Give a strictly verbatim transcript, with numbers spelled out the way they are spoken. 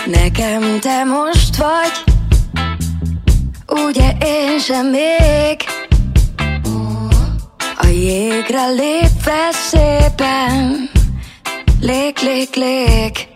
Nekem te most vagy, ugye én sem még. A jégre lépve szépen, lék, lék, lék.